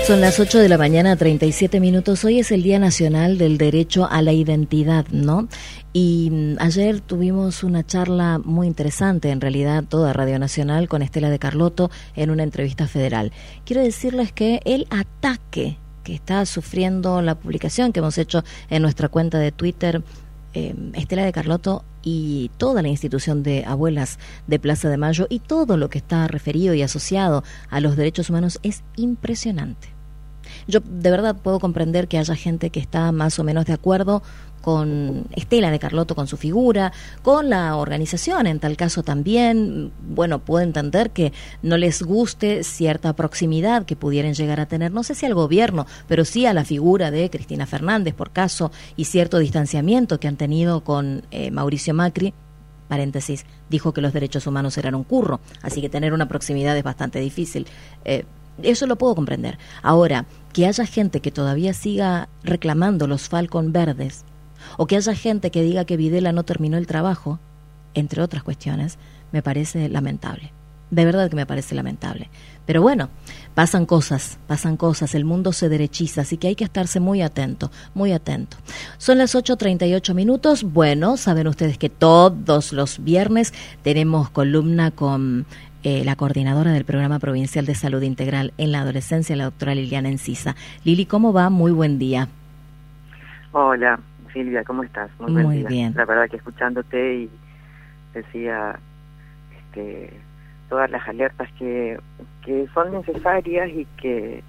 Son las 8 de la mañana, 37 minutos. Hoy es el Día Nacional del Derecho a la Identidad, ¿no? Y ayer tuvimos una charla muy interesante, en realidad toda Radio Nacional, con Estela de Carlotto en una entrevista federal. Quiero decirles que el ataque que está sufriendo la publicación que hemos hecho en nuestra cuenta de Twitter, Estela de Carlotto y toda la institución de abuelas de Plaza de Mayo y todo lo que está referido y asociado a los derechos humanos es impresionante. Yo de verdad puedo comprender que haya gente que está más o menos de acuerdo con Estela de Carlotto, con su figura, con la organización en tal caso también. Bueno, puedo entender que no les guste cierta proximidad que pudieran llegar a tener, no sé si al gobierno, pero sí a la figura de Cristina Fernández, por caso, y cierto distanciamiento que han tenido con Mauricio Macri. Paréntesis, dijo que los derechos humanos eran un curro, así que tener una proximidad es bastante difícil. Eso lo puedo comprender. Ahora, que haya gente que todavía siga reclamando los Falcon verdes, o que haya gente que diga que Videla no terminó el trabajo, entre otras cuestiones, me parece lamentable. De verdad que me parece lamentable. Pero bueno, pasan cosas, el mundo se derechiza, así que hay que estarse muy atento, muy atento. Son las 8:38 minutos. Bueno, saben ustedes que todos los viernes tenemos columna con la coordinadora del Programa Provincial de Salud Integral en la Adolescencia, la doctora Liliana Encisa. Lili, ¿cómo va? Muy buen día. Hola, Silvia, ¿cómo estás? Muy buen día. Bien. La verdad que escuchándote y decía todas las alertas que son necesarias y que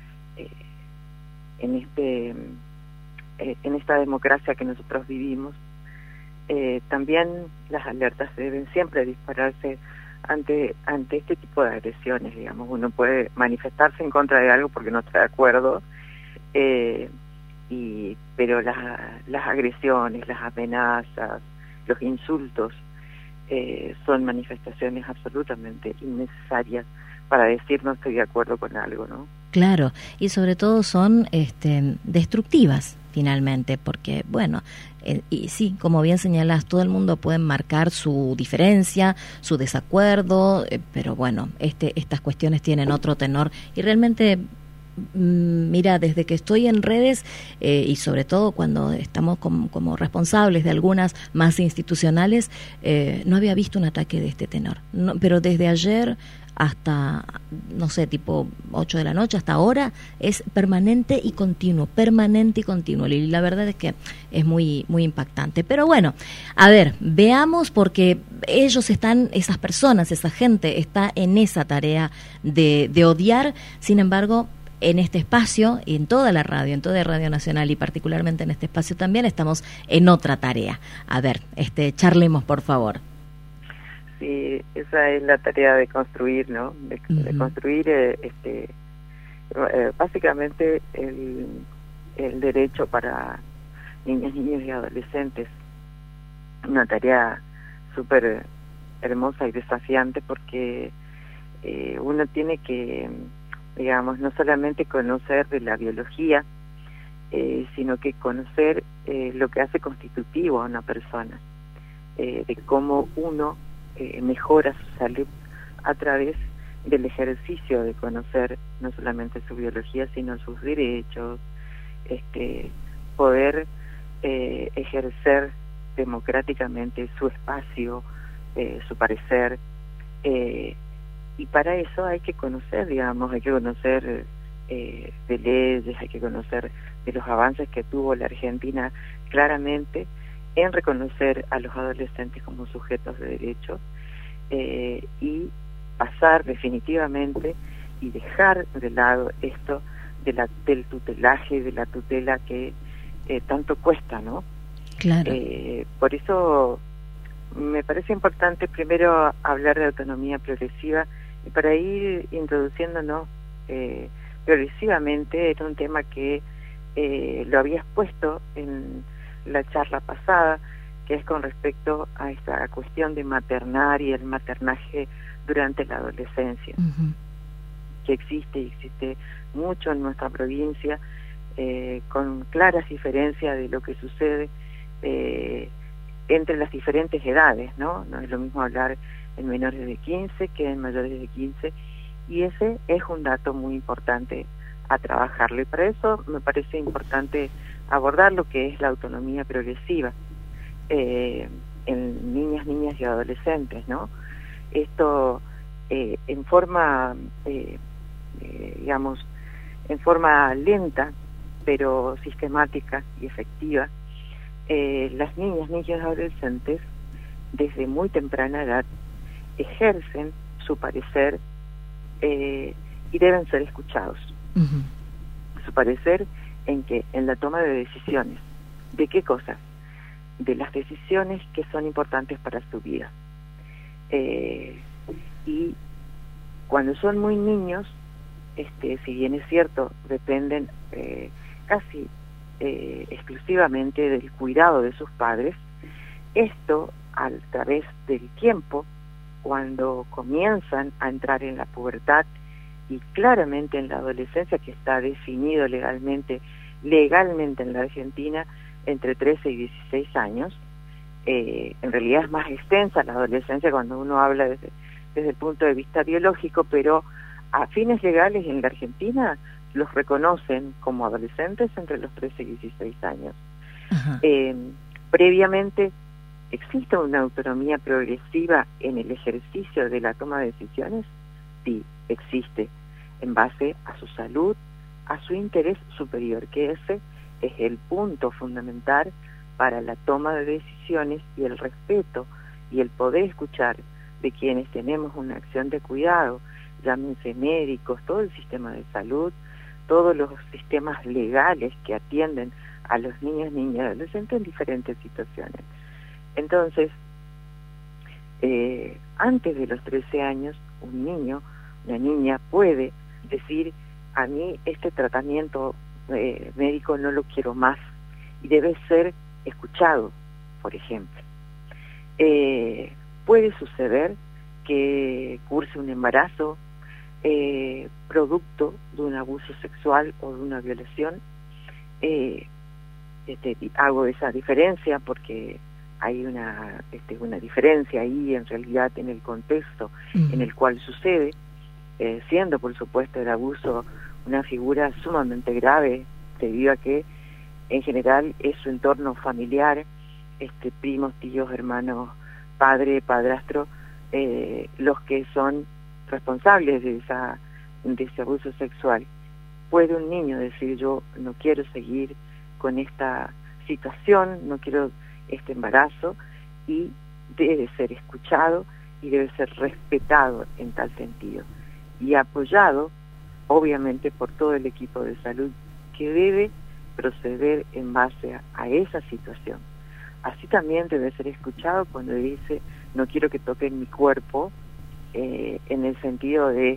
en esta democracia que nosotros vivimos, también las alertas deben siempre dispararse ante este tipo de agresiones, digamos. Uno puede manifestarse en contra de algo porque no está de acuerdo, pero las agresiones, las amenazas, los insultos son manifestaciones absolutamente innecesarias para decir no estoy de acuerdo con algo, ¿no? Claro, y sobre todo son destructivas finalmente, porque bueno, y sí, como bien señalas, todo el mundo puede marcar su diferencia, su desacuerdo, pero bueno, estas cuestiones tienen otro tenor y realmente, mira, desde que estoy en redes y sobre todo cuando estamos como responsables de algunas más institucionales, no había visto un ataque de este tenor, no, pero desde ayer hasta, no sé, tipo 8 de la noche, hasta ahora, es permanente y continuo, y la verdad es que es muy, muy impactante. Pero bueno, a ver, veamos, porque ellos están, esas personas, esa gente está en esa tarea de odiar. Sin embargo, en este espacio y en toda la radio, en toda Radio Nacional y particularmente en este espacio también estamos en otra tarea. A ver, charlemos, por favor. Sí, esa es la tarea de construir, ¿no? De construir básicamente el derecho para niñas, niños y adolescentes. Una tarea súper hermosa y desafiante porque uno tiene que, digamos, no solamente conocer de la biología, sino que conocer lo que hace constitutivo a una persona, de cómo uno mejora su salud a través del ejercicio de conocer no solamente su biología, sino sus derechos, poder ejercer democráticamente su espacio, su parecer, y para eso hay que conocer, digamos, hay que conocer de leyes, hay que conocer de los avances que tuvo la Argentina claramente en reconocer a los adolescentes como sujetos de derecho, y pasar definitivamente y dejar de lado esto del tutelaje, de la tutela que tanto cuesta, ¿no? Claro. Por eso me parece importante primero hablar de autonomía progresiva y para ir introduciéndonos progresivamente en un tema que lo había expuesto en la charla pasada, que es con respecto a esta cuestión de maternar y el maternaje durante la adolescencia, que existe mucho en nuestra provincia, con claras diferencias de lo que sucede entre las diferentes edades, ¿no? No es lo mismo hablar en menores de 15 que en mayores de 15, y ese es un dato muy importante a trabajarlo. Y para eso me parece importante abordar lo que es la autonomía progresiva en niñas y adolescentes, ¿no? Esto en forma, digamos, en forma lenta, pero sistemática y efectiva, las niños y adolescentes, desde muy temprana edad, ejercen su parecer y deben ser escuchados. Uh-huh. Su parecer en la toma de decisiones. ¿De qué cosas? De las decisiones que son importantes para su vida. Y cuando son muy niños, si bien es cierto, dependen casi exclusivamente del cuidado de sus padres, esto a través del tiempo, cuando comienzan a entrar en la pubertad y claramente en la adolescencia, que está definido legalmente en la Argentina entre 13 y 16 años, en realidad es más extensa la adolescencia cuando uno habla desde el punto de vista biológico, pero a fines legales en la Argentina los reconocen como adolescentes entre los 13 y 16 años. Uh-huh. Previamente, ¿existe una autonomía progresiva en el ejercicio de la toma de decisiones? Sí, existe, en base a su salud, a su interés superior, que ese es el punto fundamental para la toma de decisiones y el respeto y el poder escuchar de quienes tenemos una acción de cuidado, llámense médicos, todo el sistema de salud, todos los sistemas legales que atienden a los niños, niñas y adolescentes en diferentes situaciones. Entonces, antes de los 13 años, un niño, una niña puede decir, a mí este tratamiento médico no lo quiero más, y debe ser escuchado, por ejemplo. Puede suceder que curse un embarazo producto de un abuso sexual o de una violación. Hago esa diferencia porque hay una diferencia ahí en realidad en el contexto en el cual sucede, siendo por supuesto el abuso una figura sumamente grave debido a que en general es su entorno familiar, primos, tíos, hermanos, padre, padrastro, los que son responsables de ese abuso sexual. Puede un niño decir, yo no quiero seguir con esta situación, no quiero este embarazo, y debe ser escuchado y debe ser respetado en tal sentido y apoyado obviamente por todo el equipo de salud que debe proceder en base a esa situación. Así también debe ser escuchado cuando dice no quiero que toquen mi cuerpo, en el sentido de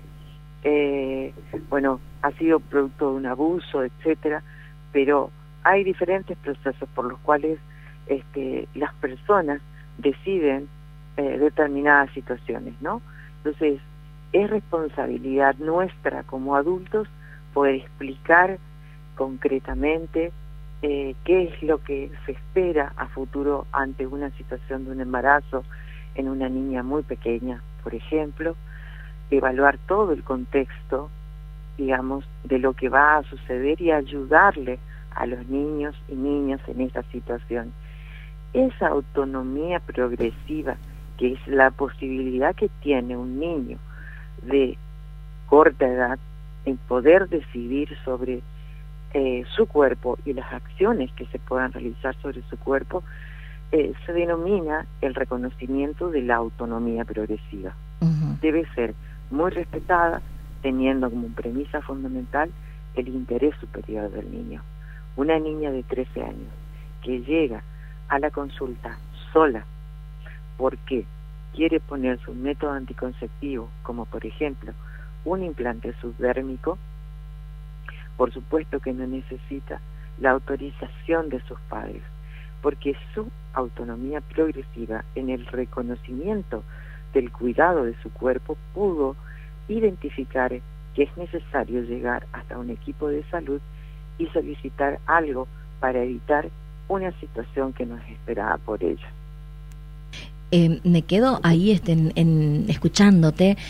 ha sido producto de un abuso, etcétera, pero hay diferentes procesos por los cuales las personas deciden determinadas situaciones, ¿no? Entonces, es responsabilidad nuestra como adultos poder explicar concretamente qué es lo que se espera a futuro ante una situación de un embarazo en una niña muy pequeña, por ejemplo, evaluar todo el contexto, digamos, de lo que va a suceder y ayudarle a los niños y niñas en esta situación. Esa autonomía progresiva, que es la posibilidad que tiene un niño de corta edad en poder decidir sobre su cuerpo y las acciones que se puedan realizar sobre su cuerpo, se denomina el reconocimiento de la autonomía progresiva. Uh-huh. Debe ser muy respetada, teniendo como premisa fundamental el interés superior del niño. Una niña de 13 años que llega a la consulta sola porque quiere ponerse un método anticonceptivo, como por ejemplo un implante subdérmico, por supuesto que no necesita la autorización de sus padres, porque su autonomía progresiva en el reconocimiento del cuidado de su cuerpo pudo identificar que es necesario llegar hasta un equipo de salud y solicitar algo para evitar una situación que no es esperada por ella. Me quedo ahí escuchándote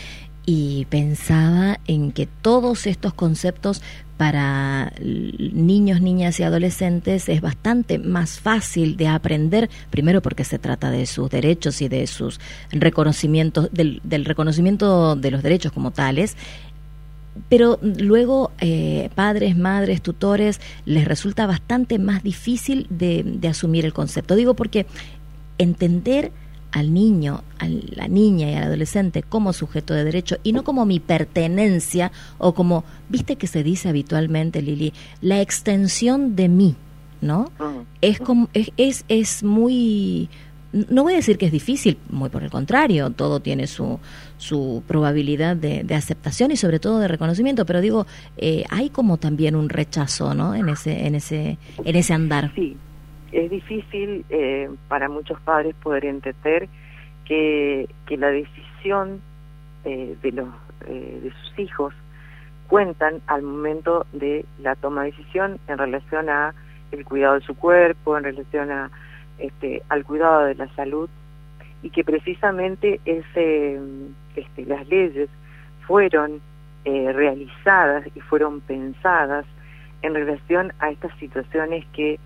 y pensaba en que todos estos conceptos para niños, niñas y adolescentes es bastante más fácil de aprender, primero porque se trata de sus derechos y de sus reconocimientos, del reconocimiento de los derechos como tales, pero luego padres, madres, tutores, les resulta bastante más difícil de asumir el concepto. Digo porque entender al niño, a la niña y al adolescente como sujeto de derecho y no como mi pertenencia o como, viste que se dice habitualmente, Lili, la extensión de mí, ¿no? Es como, es muy, no voy a decir que es difícil, muy por el contrario, todo tiene su probabilidad de aceptación y sobre todo de reconocimiento, pero digo, hay como también un rechazo, ¿no? En ese andar. Sí. Es difícil para muchos padres poder entender que la decisión de sus hijos cuentan al momento de la toma de decisión en relación a el cuidado de su cuerpo, en relación a al cuidado de la salud, y que precisamente las leyes fueron realizadas y fueron pensadas en relación a estas situaciones que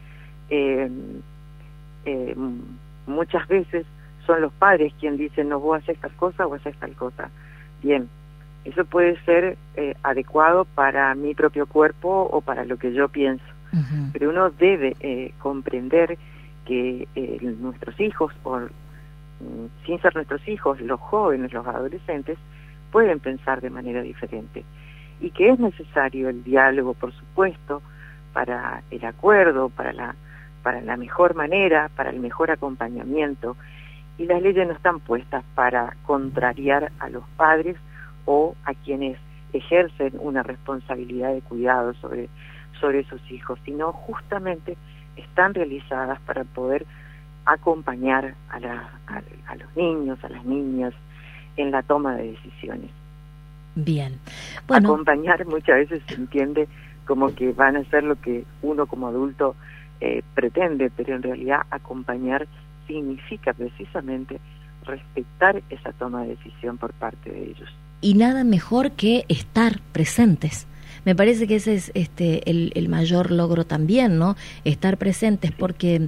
muchas veces son los padres quienes dicen no, vos haces tal cosa o haces tal cosa. Bien, eso puede ser adecuado para mi propio cuerpo o para lo que yo pienso, pero uno debe comprender que nuestros hijos, o sin ser nuestros hijos, los jóvenes, los adolescentes, pueden pensar de manera diferente y que es necesario el diálogo, por supuesto, para el acuerdo, para la mejor manera, para el mejor acompañamiento, y las leyes no están puestas para contrariar a los padres o a quienes ejercen una responsabilidad de cuidado sobre sus hijos, sino justamente están realizadas para poder acompañar a los niños, a las niñas en la toma de decisiones. Bien. Bueno. Acompañar muchas veces se entiende como que van a hacer lo que uno como adulto pretende, pero en realidad acompañar significa precisamente respetar esa toma de decisión por parte de ellos. Y nada mejor que estar presentes. Me parece que ese es el mayor logro también, ¿no? Estar presentes, porque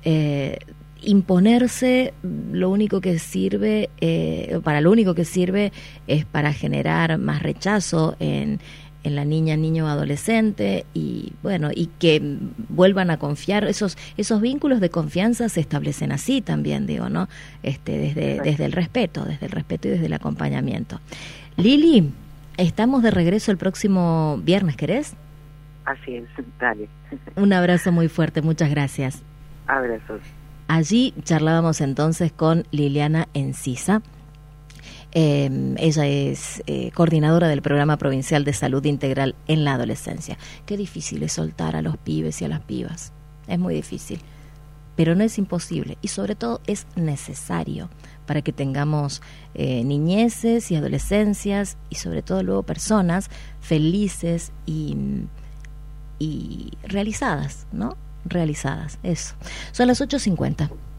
imponerse lo único que sirve, para lo único que sirve es para generar más rechazo en la niña, niño, adolescente, y bueno, y que vuelvan a confiar. Esos vínculos de confianza se establecen así también, digo, ¿no? Desde el respeto y desde el acompañamiento. Lili, estamos de regreso el próximo viernes, ¿querés? Así es, dale. Un abrazo muy fuerte, muchas gracias. Abrazos. Allí charlábamos entonces con Liliana Encisa. Ella es coordinadora del Programa Provincial de Salud Integral en la Adolescencia. Qué difícil es soltar a los pibes y a las pibas. Es muy difícil, pero no es imposible y sobre todo es necesario para que tengamos niñeces y adolescencias y sobre todo luego personas felices y realizadas, ¿no? Realizadas, eso. Son las 8:50.